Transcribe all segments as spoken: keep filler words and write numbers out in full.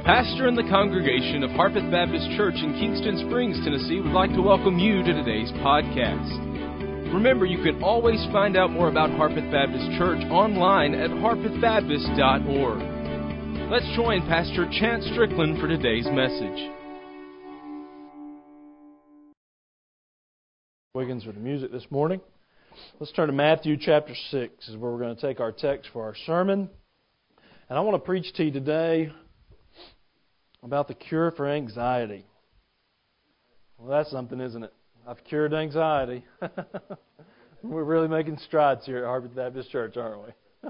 pastor in the congregation of Harpeth Baptist Church in Kingston Springs, Tennessee, would like to welcome you to today's podcast. Remember, you can always find out more about Harpeth Baptist Church online at harpeth baptist dot org. Let's join Pastor Chance Strickland for today's message. Wiggins with the music this morning. Let's turn to Matthew chapter six, is where we're going to take our text for our sermon. And I want to preach to you today about the cure for anxiety. Well, that's something, isn't it? I've cured anxiety. We're really making strides here at Harpeth Baptist Church, aren't we?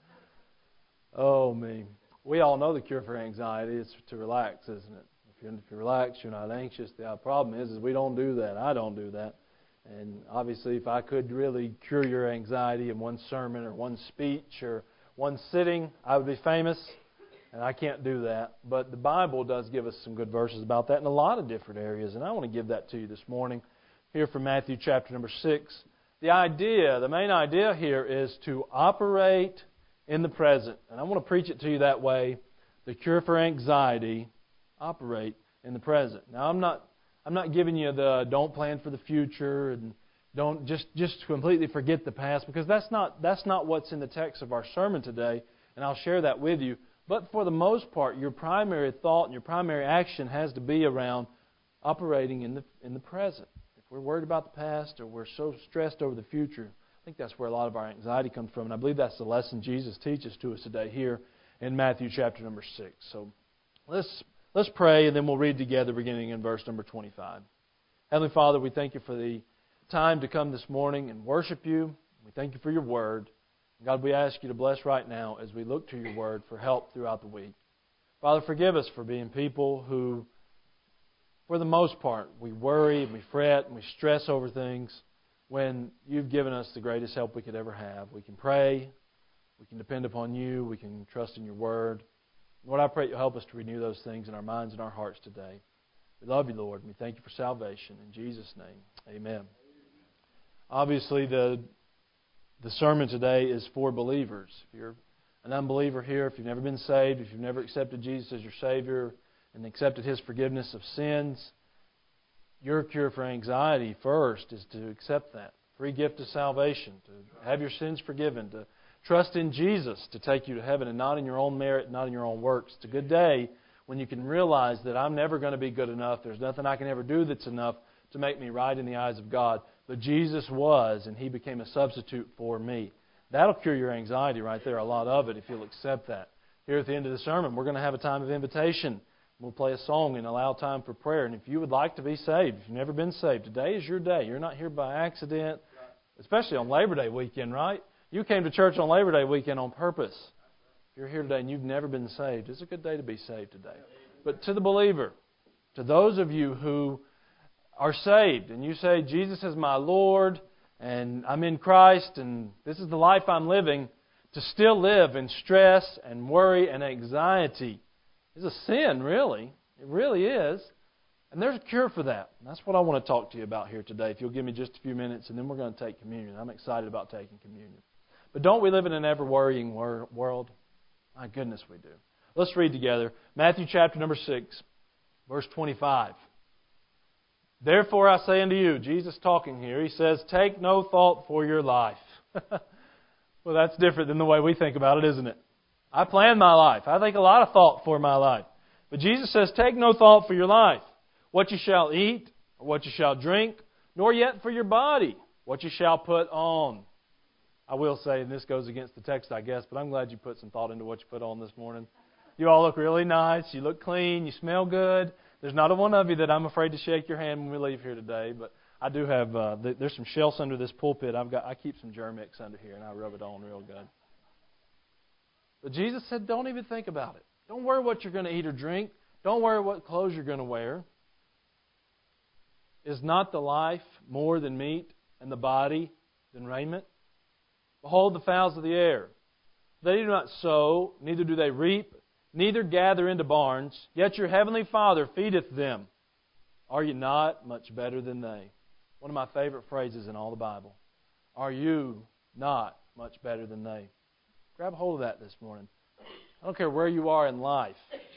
Oh, me. We all know the cure for anxiety is to relax, isn't it? If you're, if you're relaxed, you're not anxious. The problem is, is we don't do that. I don't do that. And obviously, if I could really cure your anxiety in one sermon or one speech or one sitting, I would be famous. And I can't do that. But the Bible does give us some good verses about that in a lot of different areas. And I want to give that to you this morning here from Matthew chapter number six. The idea, the main idea here is to operate in the present. And I want to preach it to you that way. The cure for anxiety, operate in the present. Now, I'm not I'm not giving you the don't plan for the future and don't just, just completely forget the past, because that's not that's not what's in the text of our sermon today, and I'll share that with you. But for the most part, your primary thought and your primary action has to be around operating in the in the present. If we're worried about the past or we're so stressed over the future, I think that's where a lot of our anxiety comes from. And I believe that's the lesson Jesus teaches to us today here in Matthew chapter number six. So let's let's pray, and then we'll read together beginning in verse number twenty-five. Heavenly Father, we thank you for the time to come this morning and worship you. We thank you for your word. God, we ask you to bless right now as we look to your word for help throughout the week. Father, forgive us for being people who, for the most part, we worry and we fret and we stress over things when you've given us the greatest help we could ever have. We can pray, we can depend upon you, we can trust in your word. Lord, I pray you'll help us to renew those things in our minds and our hearts today. We love you, Lord, and we thank you for salvation. In Jesus' name, amen. Obviously, the The sermon today is for believers. If you're an unbeliever here, if you've never been saved, if you've never accepted Jesus as your Savior and accepted His forgiveness of sins, your cure for anxiety first is to accept that free gift of salvation, to have your sins forgiven, to trust in Jesus to take you to heaven and not in your own merit, not in your own works. It's a good day when you can realize that I'm never going to be good enough. There's nothing I can ever do that's enough to make me right in the eyes of God. But Jesus was, and He became a substitute for me. That'll cure your anxiety right there, a lot of it, if you'll accept that. Here at the end of the sermon, we're going to have a time of invitation. We'll play a song and allow time for prayer. And if you would like to be saved, if you've never been saved, today is your day. You're not here by accident, especially on Labor Day weekend, right? You came to church on Labor Day weekend on purpose. If you're here today and you've never been saved, it's a good day to be saved today. But to the believer, to those of you who are saved and you say, Jesus is my Lord and I'm in Christ and this is the life I'm living, to still live in stress and worry and anxiety is a sin, really. It really is. And there's a cure for that. And that's what I want to talk to you about here today, if you'll give me just a few minutes, and then we're going to take communion. I'm excited about taking communion. But don't we live in an ever-worrying wor- world? My goodness, we do. Let's read together. Matthew chapter number six, verse twenty-five. Therefore I say unto you, Jesus talking here, He says, take no thought for your life. Well, that's different than the way we think about it, isn't it? I plan my life. I think a lot of thought for my life. But Jesus says, take no thought for your life, what you shall eat, or what you shall drink, nor yet for your body, what you shall put on. I will say, and this goes against the text, I guess, but I'm glad you put some thought into what you put on this morning. You all look really nice. You look clean. You smell good. There's not a one of you that I'm afraid to shake your hand when we leave here today, but I do have, uh, there's some shelves under this pulpit. I've got, I keep some Germ-X under here, and I rub it on real good. But Jesus said, don't even think about it. Don't worry what you're going to eat or drink. Don't worry what clothes you're going to wear. Is not the life more than meat, and the body than raiment? Behold the fowls of the air. They do not sow, neither do they reap, neither gather into barns, yet your heavenly Father feedeth them. Are you not much better than they? One of my favorite phrases in all the Bible. Are you not much better than they? Grab hold of that this morning. I don't care where you are in life.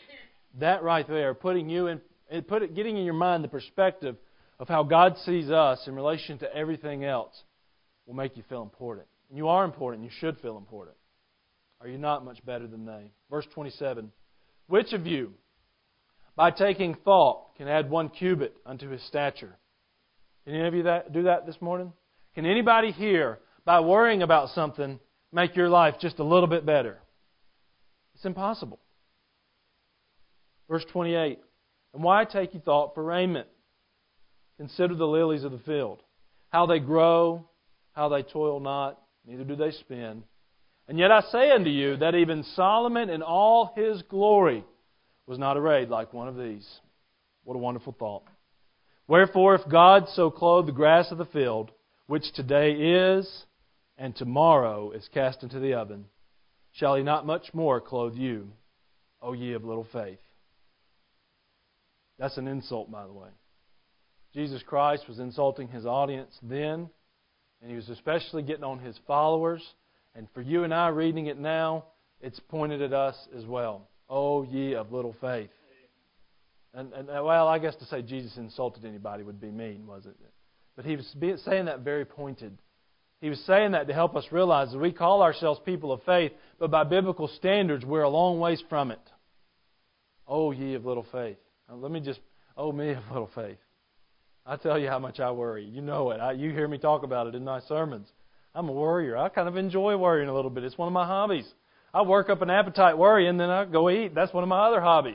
that right there, putting you in, put it, getting in your mind the perspective of how God sees us in relation to everything else, will make you feel important. And you are important. You should feel important. Are you not much better than they? Verse twenty-seven. Which of you, by taking thought, can add one cubit unto his stature? Can any of you that, do that this morning? Can anybody here, by worrying about something, make your life just a little bit better? It's impossible. Verse twenty-eight. And why take you thought for raiment? Consider the lilies of the field, how they grow, how they toil not, neither do they spin. And yet I say unto you that even Solomon in all his glory was not arrayed like one of these. What a wonderful thought. Wherefore, if God so clothe the grass of the field, which today is and tomorrow is cast into the oven, shall He not much more clothe you, O ye of little faith? That's an insult, by the way. Jesus Christ was insulting His audience then, and He was especially getting on His followers. And for you and I reading it now, it's pointed at us as well. O ye of little faith. And, and well, I guess to say Jesus insulted anybody would be mean, wasn't it? But He was saying that very pointed. He was saying that to help us realize that we call ourselves people of faith, but by biblical standards, we're a long ways from it. O ye of little faith. Now, let me just, oh me of little faith. I tell you how much I worry. You know it. I, you hear me talk about it in my sermons. I'm a worrier. I kind of enjoy worrying a little bit. It's one of my hobbies. I work up an appetite worrying, then I go eat. That's one of my other hobbies.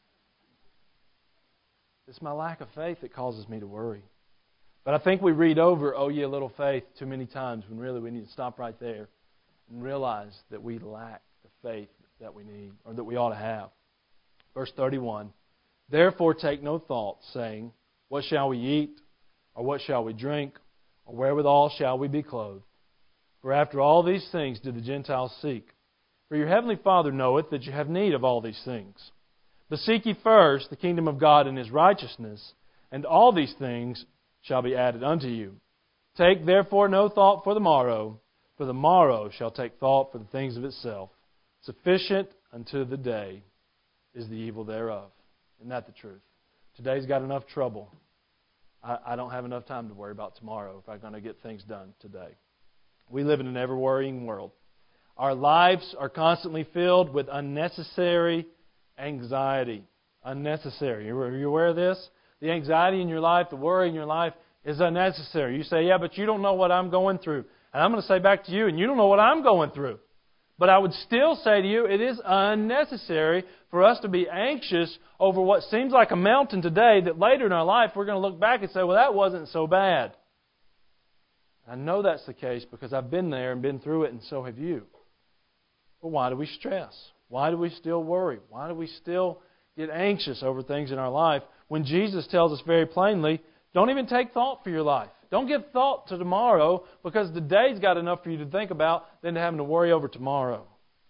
It's my lack of faith that causes me to worry. But I think we read over, oh, ye of little faith, too many times when really we need to stop right there and realize that we lack the faith that we need or that we ought to have. Verse thirty-one, therefore take no thought, saying, what shall we eat? Or what shall we drink? Or wherewithal shall we be clothed? For after all these things do the Gentiles seek. For your heavenly Father knoweth that you have need of all these things. But seek ye first the kingdom of God and His righteousness, and all these things shall be added unto you. Take therefore no thought for the morrow, for the morrow shall take thought for the things of itself. Sufficient unto the day is the evil thereof. Isn't that the truth? Today's got enough trouble. I, I don't have enough time to worry about tomorrow if I'm going to get things done today. We live in an ever-worrying world. Our lives are constantly filled with unnecessary anxiety. Unnecessary. Are you aware of this? The anxiety in your life, the worry in your life is unnecessary. You say, yeah, but you don't know what I'm going through. And I'm going to say back to you, and you don't know what I'm going through. But I would still say to you, it is unnecessary for us to be anxious over what seems like a mountain today that later in our life we're going to look back and say, well, that wasn't so bad. I know that's the case because I've been there and been through it, and so have you. But why do we stress? Why do we still worry? Why do we still get anxious over things in our life when Jesus tells us very plainly, don't even take thought for your life. Don't give thought to tomorrow because the day's got enough for you to think about than to having to worry over tomorrow.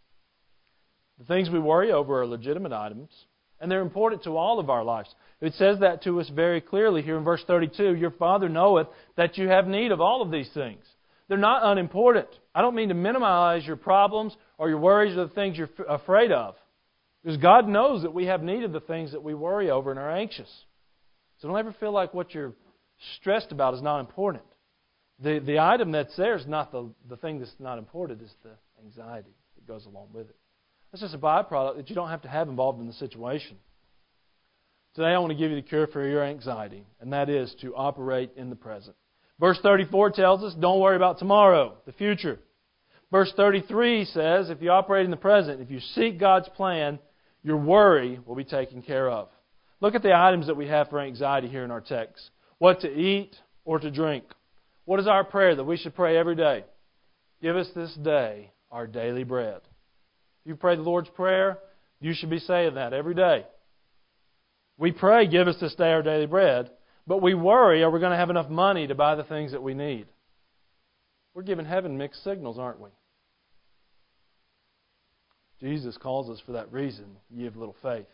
The things we worry over are legitimate items, and they're important to all of our lives. It says that to us very clearly here in verse thirty-two. Your Father knoweth that you have need of all of these things. They're not unimportant. I don't mean to minimize your problems or your worries or the things you're f- afraid of. Because God knows that we have need of the things that we worry over and are anxious. So don't ever feel like what you're stressed about is not important. The the item that's there is not the, the thing that's not important. It's the anxiety that goes along with it. That's just a byproduct that you don't have to have involved in the situation. Today I want to give you the cure for your anxiety, and that is to operate in the present. Verse thirty-four tells us, don't worry about tomorrow, the future. Verse thirty-three says, if you operate in the present, if you seek God's plan, your worry will be taken care of. Look at the items that we have for anxiety here in our text. What to eat or to drink. What is our prayer that we should pray every day? Give us this day our daily bread. If you pray the Lord's Prayer, you should be saying that every day. We pray, give us this day our daily bread, but we worry, are we going to have enough money to buy the things that we need? We're giving heaven mixed signals, aren't we? Jesus calls us for that reason, ye of little faith.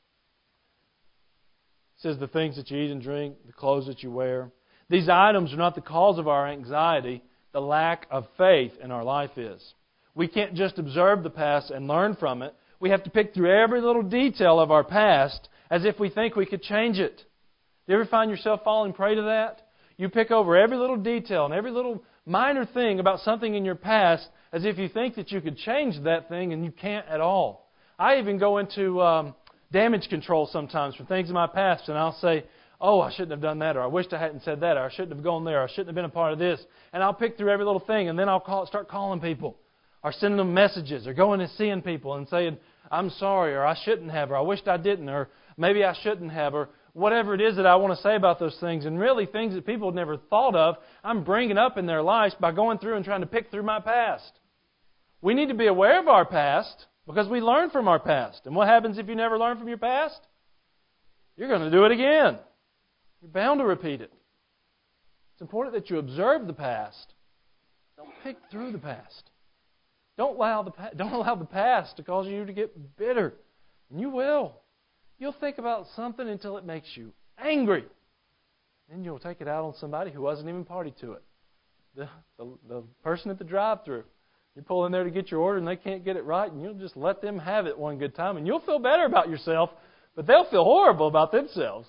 It says the things that you eat and drink, the clothes that you wear. These items are not the cause of our anxiety. The lack of faith in our life is. We can't just observe the past and learn from it. we have to pick through every little detail of our past as if we think we could change it. Do you ever find yourself falling prey to that? You pick over every little detail and every little minor thing about something in your past as if you think that you could change that thing, and you can't at all. I even go into um, damage control sometimes for things in my past, and I'll say, oh, I shouldn't have done that, or I wished I hadn't said that, or I shouldn't have gone there, or I shouldn't have been a part of this. And I'll pick through every little thing, and then I'll call, start calling people, or sending them messages, or going and seeing people and saying, I'm sorry, or I shouldn't have, or I wished I didn't, or maybe I shouldn't have, or whatever it is that I want to say about those things. And really things that people had never thought of, I'm bringing up in their lives by going through and trying to pick through my past. We need to be aware of our past because we learn from our past. And what happens if you never learn from your past? You're going to do it again. You're bound to repeat it. It's important that you observe the past. Don't pick through the past. Don't allow the, don't allow the past to cause you to get bitter. And you will. You'll think about something until it makes you angry. Then you'll take it out on somebody who wasn't even party to it. The, the, the person at the drive-thru. You pull in there to get your order and they can't get it right, and you'll just let them have it one good time, and you'll feel better about yourself, but they'll feel horrible about themselves.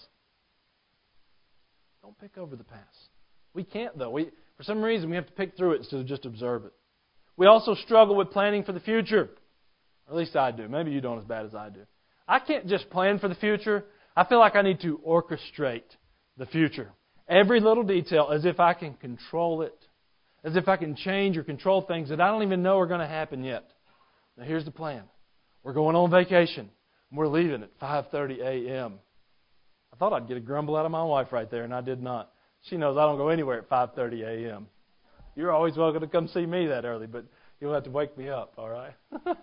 Don't pick over the past. We can't, though. We, for some reason, we have to pick through it instead of just observe it. We also struggle with planning for the future. Or at least I do. Maybe you don't as bad as I do. I can't just plan for the future. I feel like I need to orchestrate the future. Every little detail as if I can control it. As if I can change or control things that I don't even know are going to happen yet. Now here's the plan. We're going on vacation. We're leaving at five thirty a.m. I thought I'd get a grumble out of my wife right there, and I did not. She knows I don't go anywhere at five thirty a.m. You're always welcome to come see me that early, but you'll have to wake me up, all right?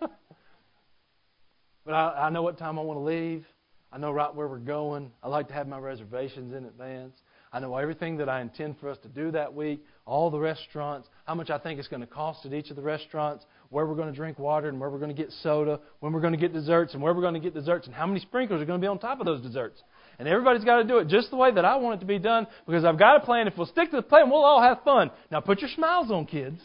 But I, I know what time I want to leave. I know right where we're going. I like to have my reservations in advance. I know everything that I intend for us to do that week, all the restaurants, how much I think it's going to cost at each of the restaurants, where we're going to drink water and where we're going to get soda, when we're going to get desserts and where we're going to get desserts, and how many sprinkles are going to be on top of those desserts. And everybody's got to do it just the way that I want it to be done, because I've got a plan. If we'll stick to the plan, we'll all have fun. Now put your smiles on, kids.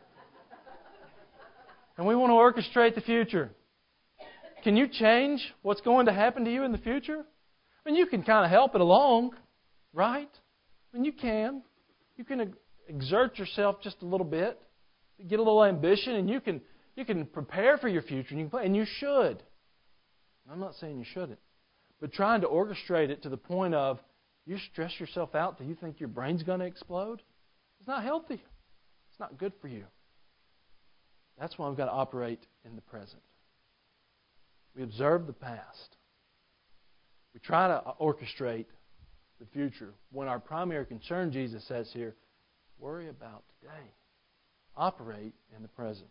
And we want to orchestrate the future. Can you change what's going to happen to you in the future? I mean, you can kind of help it along, right? I mean, you can. You can exert yourself just a little bit, get a little ambition, and you can you can prepare for your future, and you can play, and you should. I'm not saying you shouldn't, but trying to orchestrate it to the point of you stress yourself out till you think your brain's going to explode, it's not healthy. It's not good for you. That's why we've got to operate in the present. We observe the past. We try to orchestrate the future when our primary concern, Jesus says here, worry about today. Operate in the present.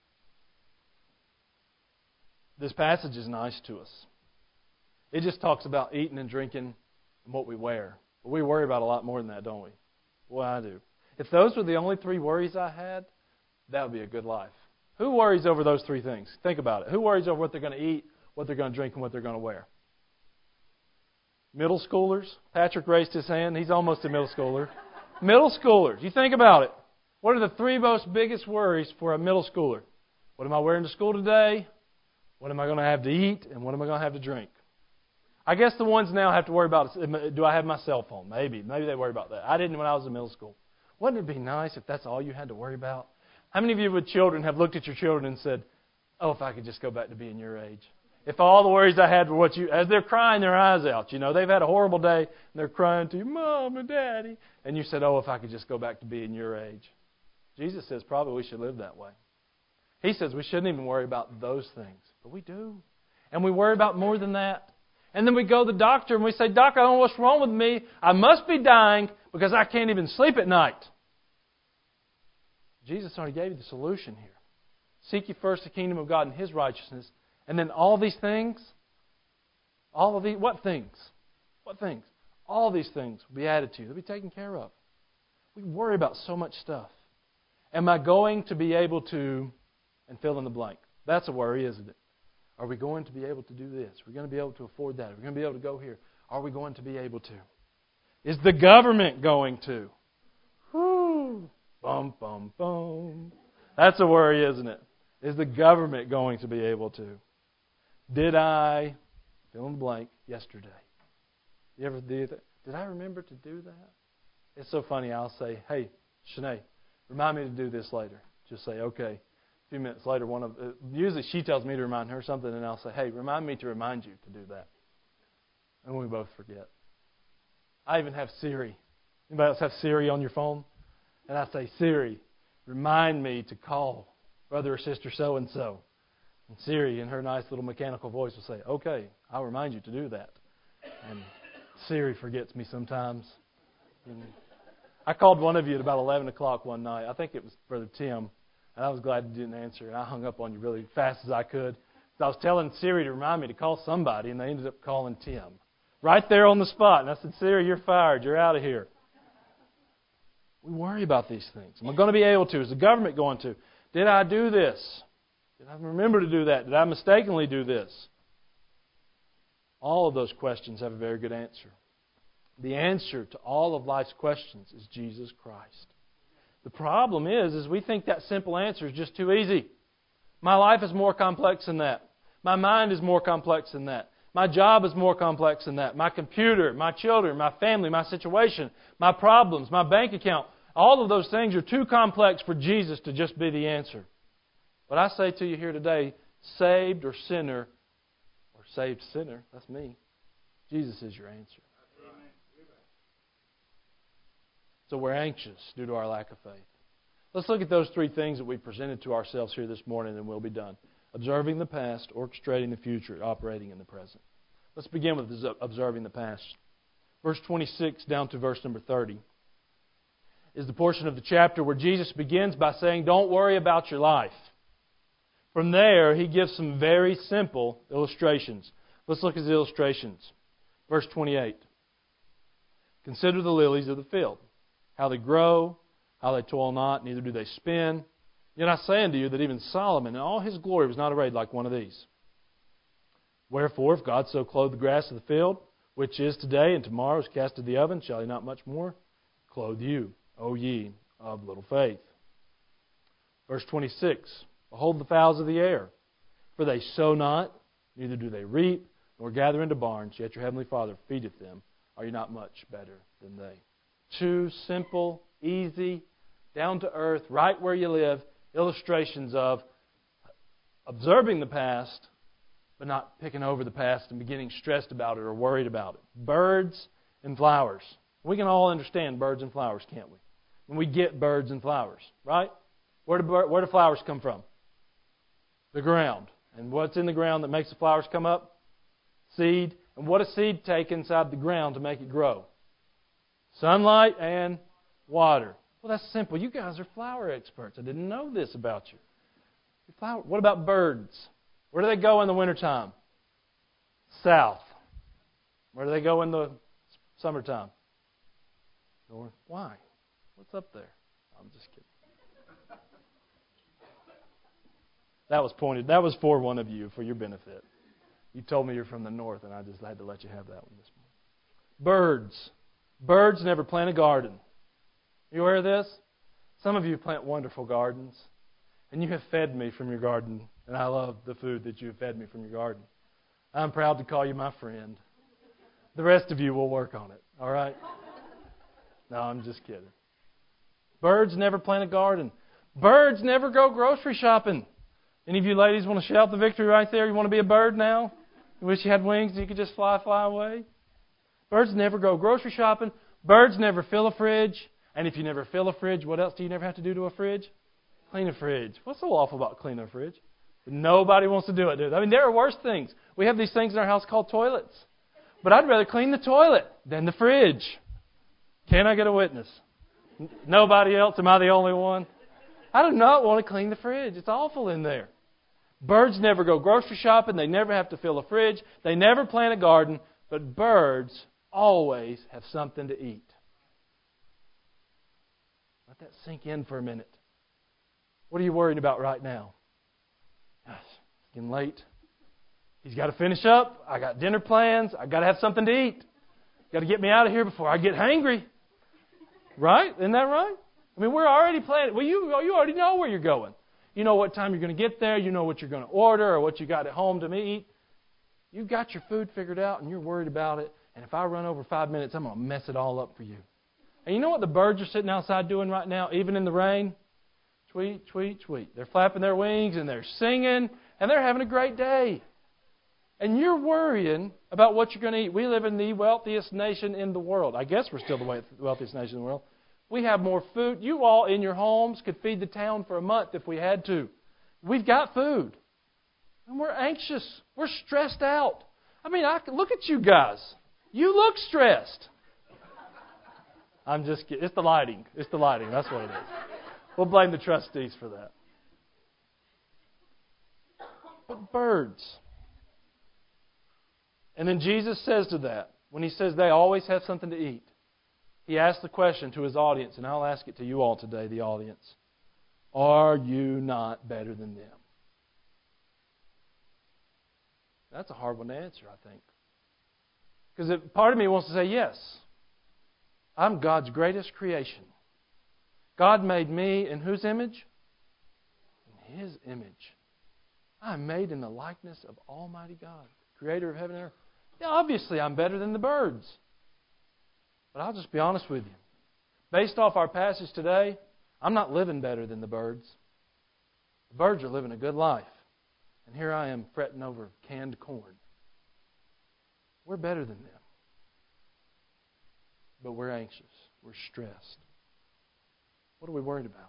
This passage is nice to us. It just talks about eating and drinking and what we wear. But we worry about a lot more than that, don't we? Boy, I do. If those were the only three worries I had, that would be a good life. Who worries over those three things? Think about it. Who worries over what they're going to eat, what they're going to drink, and what they're going to wear? Middle schoolers? Patrick raised his hand. He's almost a middle schooler. Middle schoolers. You think about it. What are the three most biggest worries for a middle schooler? What am I wearing to school today? What am I going to have to eat? And what am I going to have to drink? I guess the ones now have to worry about, do I have my cell phone? Maybe. Maybe they worry about that. I didn't when I was in middle school. Wouldn't it be nice if that's all you had to worry about? How many of you with children have looked at your children and said, oh, if I could just go back to being your age? If all the worries I had were what you, as they're crying their eyes out, you know, they've had a horrible day, and they're crying to you, Mom and Daddy, and you said, oh, if I could just go back to being your age. Jesus says probably we should live that way. He says we shouldn't even worry about those things, but we do. And we worry about more than that. And then we go to the doctor and we say, Doc, I don't know what's wrong with me. I must be dying because I can't even sleep at night. Jesus already gave you the solution here. Seek ye first the kingdom of God and His righteousness. And then all these things, all of these, what things? What things? All these things will be added to you. They'll be taken care of. We worry about so much stuff. Am I going to be able to, and fill in the blank? That's a worry, isn't it? Are we going to be able to do this? Are we going to be able to afford that? Are we going to be able to go here? Are we going to be able to? Is the government going to? Whoo! Bum, bum, bum. That's a worry, isn't it? Is the government going to be able to? Did I fill in the blank yesterday? You ever do that? Did I remember to do that? It's so funny. I'll say, hey, Shanae, remind me to do this later. Just say, okay. A few minutes later, one of uh, usually she tells me to remind her something, and I'll say, hey, remind me to remind you to do that. And we both forget. I even have Siri. Anybody else have Siri on your phone? And I say, Siri, remind me to call brother or sister so-and-so. And Siri, in her nice little mechanical voice, will say, okay, I'll remind you to do that. And Siri forgets me sometimes. And I called one of you at about eleven o'clock one night. I think it was Brother Tim. And I was glad you didn't answer. And I hung up on you really fast as I could. I was telling Siri to remind me to call somebody, and they ended up calling Tim. Right there on the spot. And I said, Siri, you're fired. You're out of here. We worry about these things. Am I going to be able to? Is the government going to? Did I do this? Did I remember to do that? Did I mistakenly do this? All of those questions have a very good answer. The answer to all of life's questions is Jesus Christ. The problem is, is we think that simple answer is just too easy. My life is more complex than that. My mind is more complex than that. My job is more complex than that. My computer, my children, my family, my situation, my problems, my bank account, all of those things are too complex for Jesus to just be the answer. But I say to you here today, saved or sinner, or saved sinner, that's me, Jesus is your answer. So we're anxious due to our lack of faith. Let's look at those three things that we presented to ourselves here this morning and we'll be done. Observing the past, orchestrating the future, operating in the present. Let's begin with observing the past. Verse twenty-six down to verse number thirty is the portion of the chapter where Jesus begins by saying, don't worry about your life. From there, He gives some very simple illustrations. Let's look at the illustrations. Verse twenty-eight. Consider the lilies of the field, how they grow, how they toil not, neither do they spin. Yet I say unto you that even Solomon in all his glory was not arrayed like one of these. Wherefore, if God so clothe the grass of the field, which is today and tomorrow is cast into the oven, shall He not much more clothe you, O ye of little faith? Verse twenty-six. Behold the fowls of the air, for they sow not, neither do they reap, nor gather into barns, yet your heavenly Father feedeth them. Are you not much better than they? Two simple, easy, down to earth, right where you live, illustrations of observing the past, but not picking over the past and beginning stressed about it or worried about it. Birds and flowers. We can all understand birds and flowers, can't we? When we get birds and flowers, right? Where do, where do flowers come from? The ground. And what's in the ground that makes the flowers come up? Seed. And what does seed take inside the ground to make it grow? Sunlight and water. Well, that's simple. You guys are flower experts. I didn't know this about you. Flower. What about birds? Where do they go in the wintertime? South. Where do they go in the summertime? North. Why? What's up there? I'm just kidding. That was pointed. That was for one of you, for your benefit. You told me you're from the north, and I just had to let you have that one this morning. Birds. Birds never plant a garden. You aware of this? Some of you plant wonderful gardens, and you have fed me from your garden, and I love the food that you have fed me from your garden. I'm proud to call you my friend. The rest of you will work on it, all right? No, I'm just kidding. Birds never plant a garden. Birds never go grocery shopping. Any of you ladies want to shout the victory right there? You want to be a bird now? You wish you had wings and you could just fly, fly away? Birds never go grocery shopping. Birds never fill a fridge. And if you never fill a fridge, what else do you never have to do to a fridge? Clean a fridge. What's so awful about cleaning a fridge? Nobody wants to do it, do they? I mean, there are worse things. We have these things in our house called toilets. But I'd rather clean the toilet than the fridge. Can I get a witness? Nobody else? Am I the only one? I do not want to clean the fridge. It's awful in there. Birds never go grocery shopping. They never have to fill a fridge. They never plant a garden. But birds always have something to eat. Let that sink in for a minute. What are you worried about right now? Gosh, it's getting late. He's got to finish up. I got dinner plans. I got to have something to eat. Got to get me out of here before I get hangry. Right? Isn't that right? I mean, we're already planning. Well, you you already know where you're going. You know what time you're going to get there. You know what you're going to order or what you got at home to eat. You've got your food figured out and you're worried about it. And if I run over five minutes, I'm going to mess it all up for you. And you know what the birds are sitting outside doing right now, even in the rain? Tweet, tweet, tweet. They're flapping their wings and they're singing and they're having a great day. And you're worrying about what you're going to eat. We live in the wealthiest nation in the world. I guess we're still the wealthiest nation in the world. We have more food. You all in your homes could feed the town for a month if we had to. We've got food. And we're anxious. We're stressed out. I mean, I look at you guys. You look stressed. I'm just kidding. It's the lighting. It's the lighting. That's what it is. We'll blame the trustees for that. But birds. And then Jesus says to that, when He says they always have something to eat, He asks the question to His audience, and I'll ask it to you all today, the audience. Are you not better than them? That's a hard one to answer, I think. Because part of me wants to say, yes, I'm God's greatest creation. God made me in whose image? In His image. I'm made in the likeness of Almighty God, Creator of heaven and earth. Yeah, obviously I'm better than the birds. But I'll just be honest with you. Based off our passage today, I'm not living better than the birds. The birds are living a good life. And here I am fretting over canned corn. We're better than them. But we're anxious. We're stressed. What are we worried about?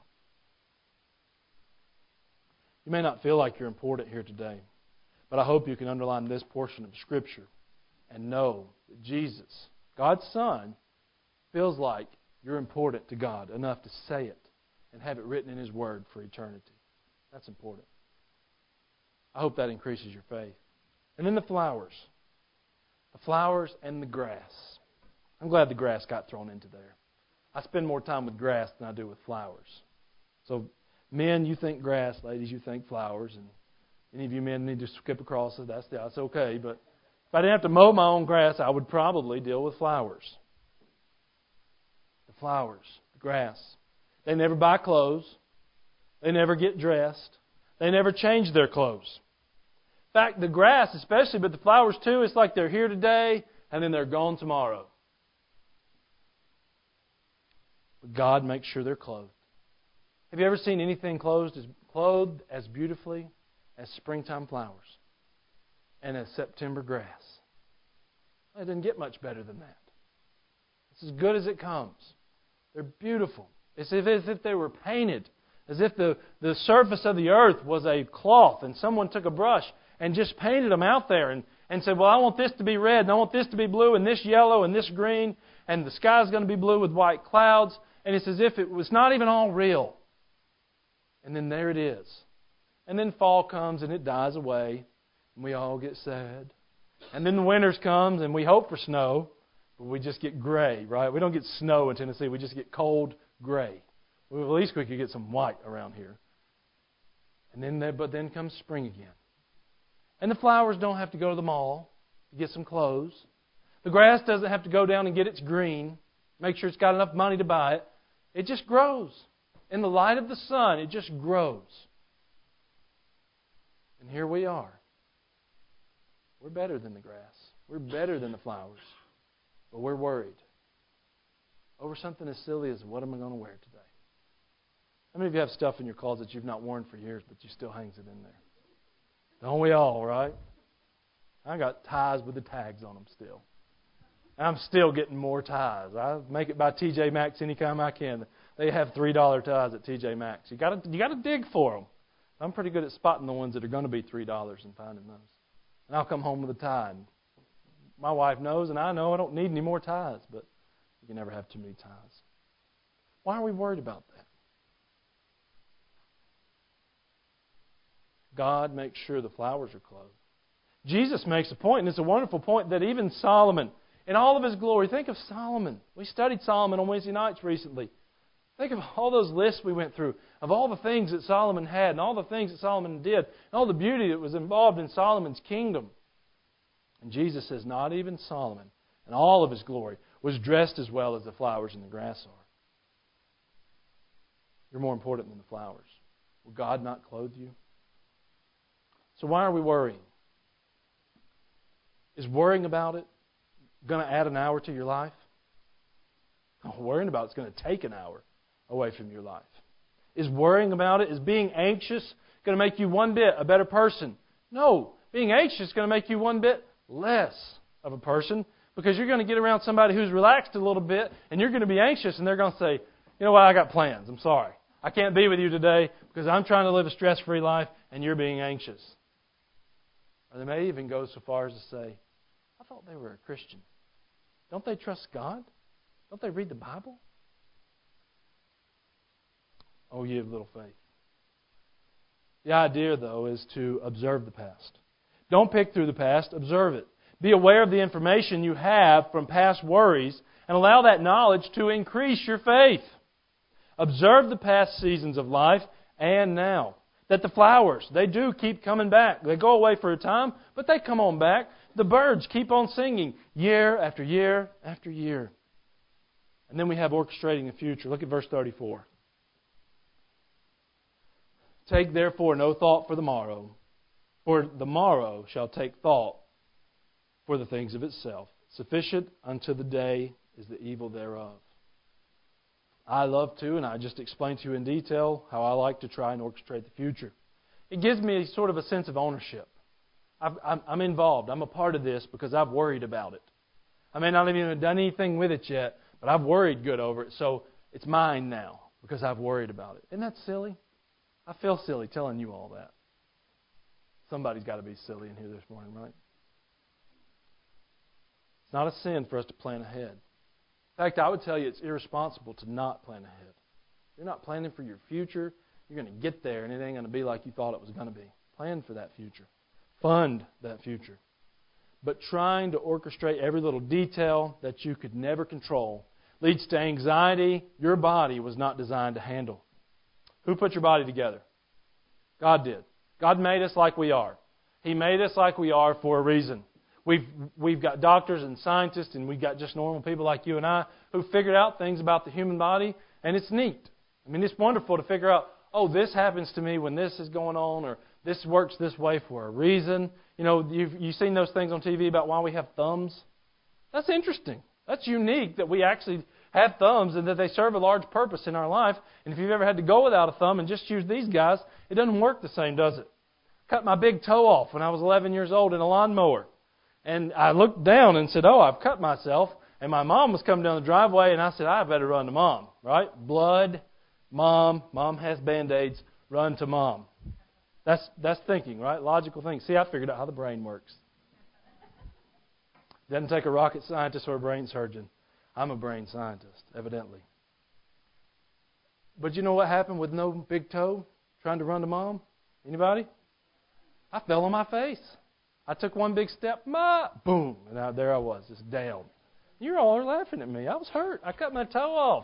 You may not feel like you're important here today, but I hope you can underline this portion of Scripture and know that Jesus, God's Son, feels like you're important to God enough to say it and have it written in His Word for eternity. That's important. I hope that increases your faith. And then the flowers. The flowers and the grass. I'm glad the grass got thrown into there. I spend more time with grass than I do with flowers. So, men, you think grass. Ladies, you think flowers. And any of you men need to skip across it. That's, that's okay. But if I didn't have to mow my own grass, I would probably deal with flowers. The flowers, the grass. They never buy clothes. They never get dressed. They never change their clothes. In fact, the grass especially, but the flowers too, it's like they're here today and then they're gone tomorrow. But God makes sure they're clothed. Have you ever seen anything clothed as, clothed as beautifully as springtime flowers and as September grass? It doesn't get much better than that. It's as good as it comes. They're beautiful. It's as if they were painted, as if the, the surface of the earth was a cloth and someone took a brush and just painted them out there and, and said, well, I want this to be red and I want this to be blue and this yellow and this green and the sky's going to be blue with white clouds. And it's as if it was not even all real. And then there it is. And then fall comes and it dies away and we all get sad. And then the winter comes and we hope for snow, but we just get gray, right? We don't get snow in Tennessee. We just get cold gray. Well, at least we could get some white around here. And then, there, but then comes spring again. And the flowers don't have to go to the mall to get some clothes. The grass doesn't have to go down and get its green, make sure it's got enough money to buy it. It just grows. In the light of the sun, it just grows. And here we are. We're better than the grass. We're better than the flowers. But we're worried over something as silly as, what am I going to wear today? How many of you have stuff in your closet you've not worn for years, but you still hangs it in there? Don't we all, right? I got ties with the tags on them still. I'm still getting more ties. I make it by T J Maxx anytime I can. They have three dollar ties at T J Maxx. You got to you got to dig for them. I'm pretty good at spotting the ones that are going to be three dollars and finding those. And I'll come home with a tie. And my wife knows, and I know I don't need any more ties, but you can never have too many ties. Why are we worried about that? God makes sure the flowers are clothed. Jesus makes a point, and it's a wonderful point, that even Solomon, in all of his glory, think of Solomon. We studied Solomon on Wednesday nights recently. Think of all those lists we went through, of all the things that Solomon had, and all the things that Solomon did, and all the beauty that was involved in Solomon's kingdom. And Jesus says, not even Solomon, in all of his glory, was dressed as well as the flowers and the grass are. You're more important than the flowers. Will God not clothe you? So why are we worrying? Is worrying about it going to add an hour to your life? No, worrying about it's going to take an hour away from your life. Is worrying about it, is being anxious going to make you one bit a better person? No. Being anxious is going to make you one bit less of a person, because you're going to get around somebody who's relaxed a little bit, and you're going to be anxious, and they're going to say, you know what, I got plans. I'm sorry. I can't be with you today because I'm trying to live a stress-free life, and you're being anxious. Or they may even go so far as to say, I thought they were a Christian. Don't they trust God? Don't they read the Bible? Oh, you have little faith. The idea, though, is to observe the past. Don't pick through the past, observe it. Be aware of the information you have from past worries and allow that knowledge to increase your faith. Observe the past seasons of life and now. That the flowers, they do keep coming back. They go away for a time, but they come on back. The birds keep on singing year after year after year. And then we have orchestrating the future. Look at verse thirty-four. Take therefore no thought for the morrow, for the morrow shall take thought for the things of itself. Sufficient unto the day is the evil thereof. I love to, and I just explained to you in detail how I like to try and orchestrate the future. It gives me sort of a sense of ownership. I've, I'm, I'm involved. I'm a part of this because I've worried about it. I may not have even done anything with it yet, but I've worried good over it, so it's mine now because I've worried about it. Isn't that silly? I feel silly telling you all that. Somebody's got to be silly in here this morning, right? It's not a sin for us to plan ahead. In fact, I would tell you it's irresponsible to not plan ahead. If you're not planning for your future, you're going to get there and it ain't going to be like you thought it was going to be. Plan for that future. Fund that future. But trying to orchestrate every little detail that you could never control leads to anxiety your body was not designed to handle. Who put your body together? God did. God made us like we are. He made us like we are for a reason. We've we've got doctors and scientists, and we've got just normal people like you and I who figured out things about the human body, and it's neat. I mean, it's wonderful to figure out, oh, this happens to me when this is going on, or this works this way for a reason. You know, you've, you've seen those things on T V about why we have thumbs. That's interesting. That's unique that we actually have thumbs and that they serve a large purpose in our life. And if you've ever had to go without a thumb and just use these guys, it doesn't work the same, does it? Cut my big toe off when I was eleven years old in a lawnmower. And I looked down and said, oh, I've cut myself. And my mom was coming down the driveway, and I said, I better run to Mom, right? Blood, Mom, Mom has Band-Aids, run to Mom. That's that's thinking, right? Logical thinking. See, I figured out how the brain works. Doesn't take a rocket scientist or a brain surgeon. I'm a brain scientist, evidently. But you know what happened with no big toe trying to run to Mom? Anybody? I fell on my face. I took one big step, Ma, boom, and out there I was, just down. You all are laughing at me. I was hurt. I cut my toe off.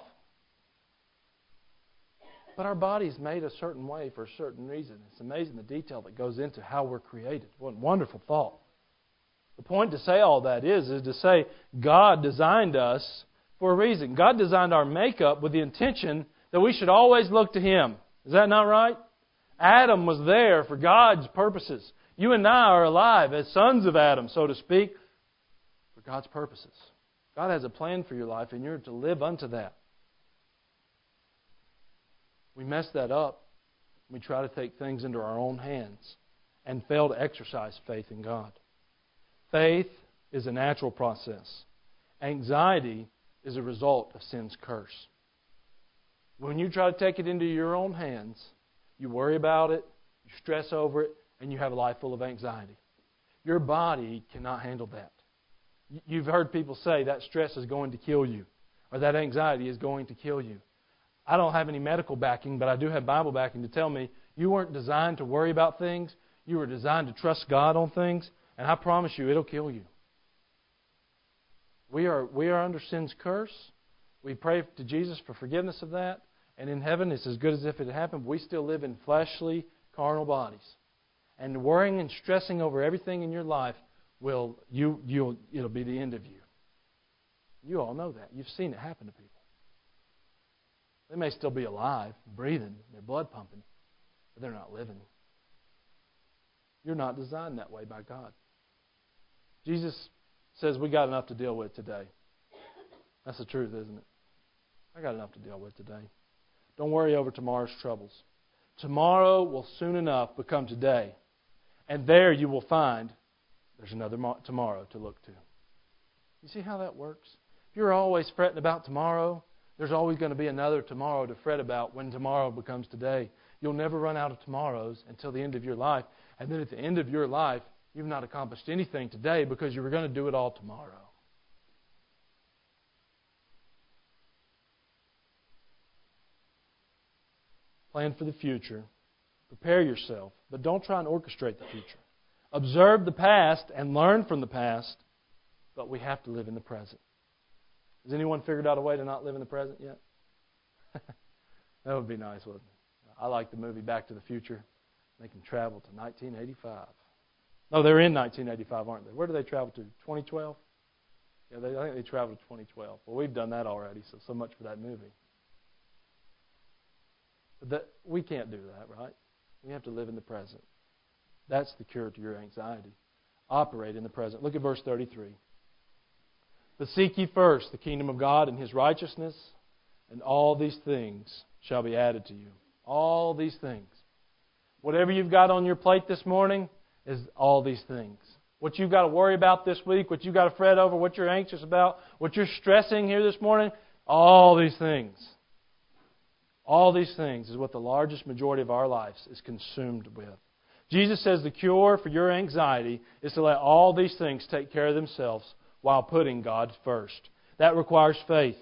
But our body's made a certain way for a certain reason. It's amazing the detail that goes into how we're created. What a wonderful thought. The point to say all that is, is to say God designed us for a reason. God designed our makeup with the intention that we should always look to Him. Is that not right? Adam was there for God's purposes. You and I are alive as sons of Adam, so to speak, for God's purposes. God has a plan for your life, and you're to live unto that. We mess that up. We try to take things into our own hands and fail to exercise faith in God. Faith is a natural process. Anxiety is a result of sin's curse. When you try to take it into your own hands, you worry about it, you stress over it, and you have a life full of anxiety. Your body cannot handle that. You've heard people say that stress is going to kill you, or that anxiety is going to kill you. I don't have any medical backing, but I do have Bible backing to tell me you weren't designed to worry about things. You were designed to trust God on things, and I promise you it'll kill you. We are we are under sin's curse. We pray to Jesus for forgiveness of that, and in heaven it's as good as if it had happened. We still live in fleshly, carnal bodies. And worrying and stressing over everything in your life will you you'll it'll be the end of you. You all know that. You've seen it happen to people. They may still be alive, breathing, their blood pumping, but they're not living. You're not designed that way by God. Jesus says we got enough to deal with today. That's the truth, isn't it? I got enough to deal with today. Don't worry over tomorrow's troubles. Tomorrow will soon enough become today. And there you will find there's another tomorrow to look to. You see how that works? If you're always fretting about tomorrow, there's always going to be another tomorrow to fret about when tomorrow becomes today. You'll never run out of tomorrows until the end of your life. And then at the end of your life, you've not accomplished anything today because you were going to do it all tomorrow. Plan for the future. Prepare yourself. But don't try and orchestrate the future. Observe the past and learn from the past. But we have to live in the present. Has anyone figured out a way to not live in the present yet? That would be nice, wouldn't it? I like the movie Back to the Future. They can travel to nineteen eighty-five. No, they're in nineteen eighty-five, aren't they? Where do they travel to? twenty twelve? Yeah, they, I think they travel to twenty twelve. Well, we've done that already, so so much for that movie. But that, we can't do that, right? We have to live in the present. That's the cure to your anxiety. Operate in the present. Look at verse thirty-three. But seek ye first the kingdom of God and His righteousness, and all these things shall be added to you. All these things. Whatever you've got on your plate this morning is all these things. What you've got to worry about this week, what you've got to fret over, what you're anxious about, what you're stressing here this morning, all these things. All these things is what the largest majority of our lives is consumed with. Jesus says the cure for your anxiety is to let all these things take care of themselves while putting God first. That requires faith.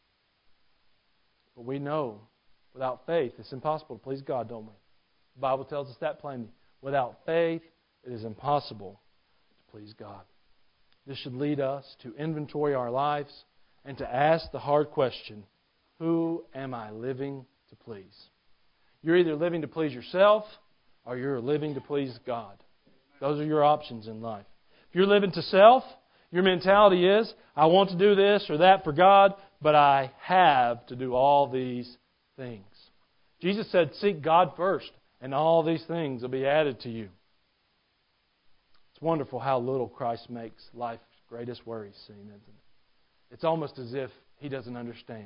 But we know without faith it's impossible to please God, don't we? The Bible tells us that plainly. Without faith, it is impossible to please God. This should lead us to inventory our lives and to ask the hard question, who am I living to please? You're either living to please yourself or you're living to please God. Those are your options in life. If you're living to self, your mentality is, I want to do this or that for God, but I have to do all these things. Jesus said, seek God first, and all these things will be added to you. It's wonderful how little Christ makes life's greatest worries seem, isn't it? It's almost as if He doesn't understand.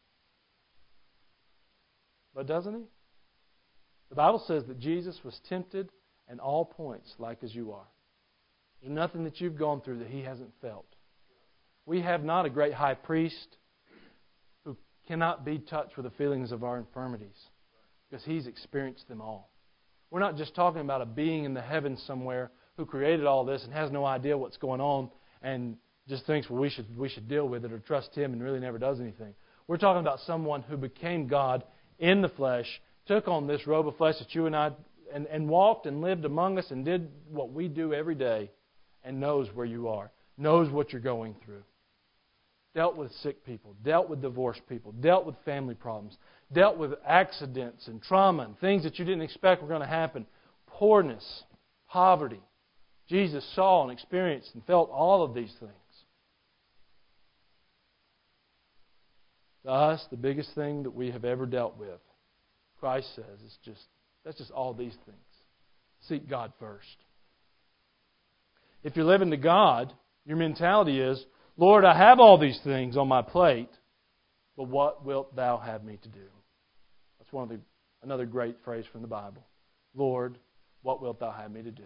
But doesn't He? The Bible says that Jesus was tempted in all points like as you are. There's nothing that you've gone through that He hasn't felt. We have not a great high priest who cannot be touched with the feelings of our infirmities because He's experienced them all. We're not just talking about a being in the heavens somewhere who created all this and has no idea what's going on and just thinks, well, we should we should deal with it or trust Him and really never does anything. We're talking about someone who became God in the flesh, took on this robe of flesh that you and I, and, and walked and lived among us and did what we do every day and knows where you are, knows what you're going through. Dealt with sick people, dealt with divorced people, dealt with family problems, dealt with accidents and trauma and things that you didn't expect were going to happen, poorness, poverty. Jesus saw and experienced and felt all of these things. To us, the biggest thing that we have ever dealt with, Christ says, is just that's just all these things. Seek God first. If you're living to God, your mentality is, Lord, I have all these things on my plate, but what wilt Thou have me to do? That's one of the another great phrase from the Bible. Lord, what wilt Thou have me to do?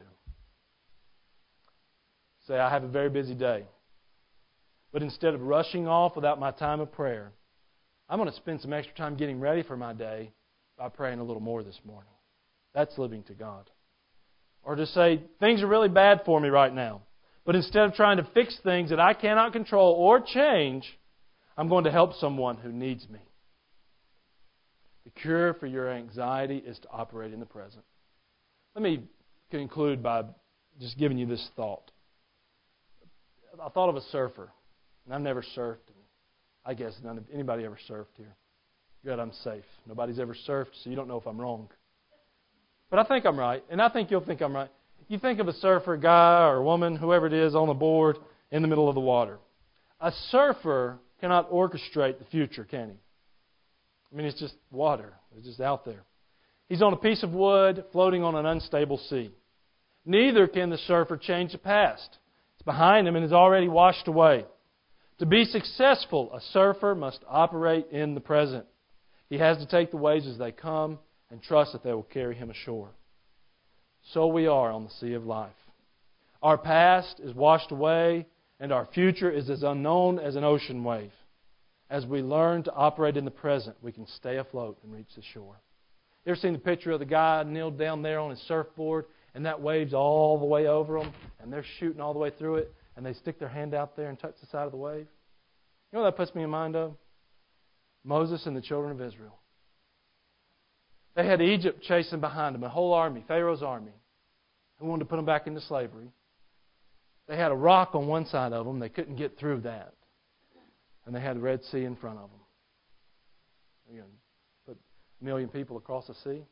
Say, I have a very busy day. But instead of rushing off without my time of prayer, I'm going to spend some extra time getting ready for my day by praying a little more this morning. That's living to God. Or to say, things are really bad for me right now. But instead of trying to fix things that I cannot control or change, I'm going to help someone who needs me. The cure for your anxiety is to operate in the present. Let me conclude by just giving you this thought. I thought of a surfer, and I've never surfed. I guess none of anybody ever surfed here. Good, I'm safe. Nobody's ever surfed, so you don't know if I'm wrong. But I think I'm right, and I think you'll think I'm right. You think of a surfer, guy or woman, whoever it is, on a board in the middle of the water. A surfer cannot orchestrate the future, can he? I mean, it's just water. It's just out there. He's on a piece of wood floating on an unstable sea. Neither can the surfer change the past. It's behind him and is already washed away. To be successful, a surfer must operate in the present. He has to take the waves as they come and trust that they will carry him ashore. So we are on the sea of life. Our past is washed away, and our future is as unknown as an ocean wave. As we learn to operate in the present, we can stay afloat and reach the shore. You ever seen the picture of the guy kneeled down there on his surfboard, and that wave's all the way over them, and they're shooting all the way through it, and they stick their hand out there and touch the side of the wave? You know what that puts me in mind of? Moses and the children of Israel. They had Egypt chasing behind them, a whole army, Pharaoh's army, who wanted to put them back into slavery. They had a rock on one side of them. They couldn't get through that. And they had the Red Sea in front of them. You're going to put a million people across the sea.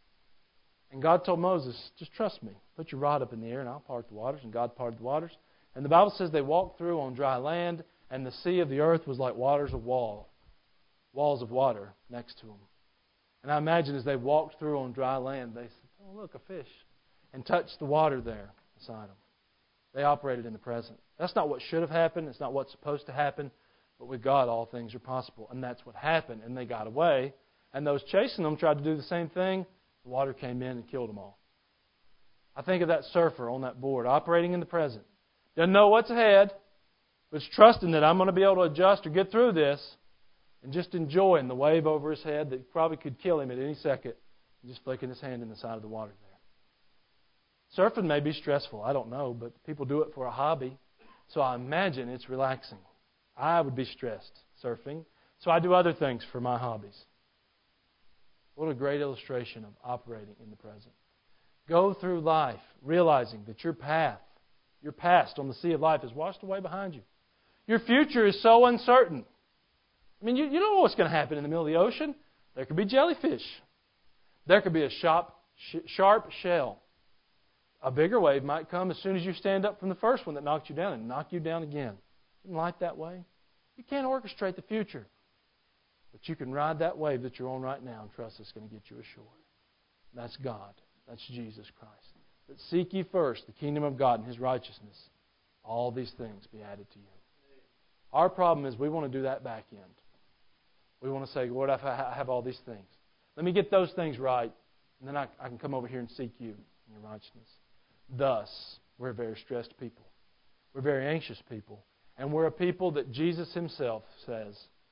And God told Moses, just trust me. Put your rod up in the air and I'll part the waters. And God parted the waters. And the Bible says they walked through on dry land, and the sea of the earth was like waters of wall. Walls of water next to them. And I imagine as they walked through on dry land, they said, oh, look, a fish. And touched the water there beside them. They operated in the present. That's not what should have happened. It's not what's supposed to happen. But with God, all things are possible. And that's what happened. And they got away. And those chasing them tried to do the same thing. The water came in and killed them all. I think of that surfer on that board, operating in the present. Doesn't know what's ahead, but is trusting that I'm going to be able to adjust or get through this. And just enjoying the wave over his head that probably could kill him at any second. And just flicking his hand in the side of the water there. Surfing may be stressful, I don't know, but people do it for a hobby. So I imagine it's relaxing. I would be stressed surfing, so I do other things for my hobbies. What a great illustration of operating in the present. Go through life realizing that your path, your past on the sea of life is washed away behind you. Your future is so uncertain. I mean, you, you don't know what's going to happen in the middle of the ocean. There could be jellyfish. There could be a sharp, sh- sharp shell. A bigger wave might come as soon as you stand up from the first one that knocked you down and knock you down again. Isn't life that way? You can't orchestrate the future. But you can ride that wave that you're on right now and trust it's going to get you ashore. That's God. That's Jesus Christ. But seek ye first the kingdom of God and His righteousness. All these things be added to you. Our problem is we want to do that back end. We want to say, Lord, I have all these things. Let me get those things right, and then I, I can come over here and seek you in your righteousness. Thus, we're a very stressed people. We're very anxious people. And we're a people that Jesus Himself says,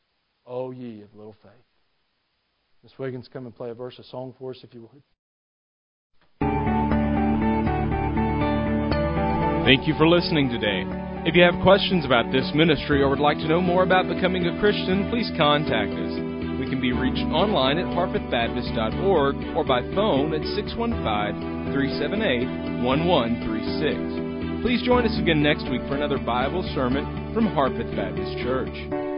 O ye of little faith. Miss Wiggins, come and play a verse of song for us, if you would. Thank you for listening today. If you have questions about this ministry or would like to know more about becoming a Christian, please contact us. We can be reached online at harpeth baptist dot org or by phone at six one five, three seven eight, one one three six. Please join us again next week for another Bible sermon from Harpeth Baptist Church.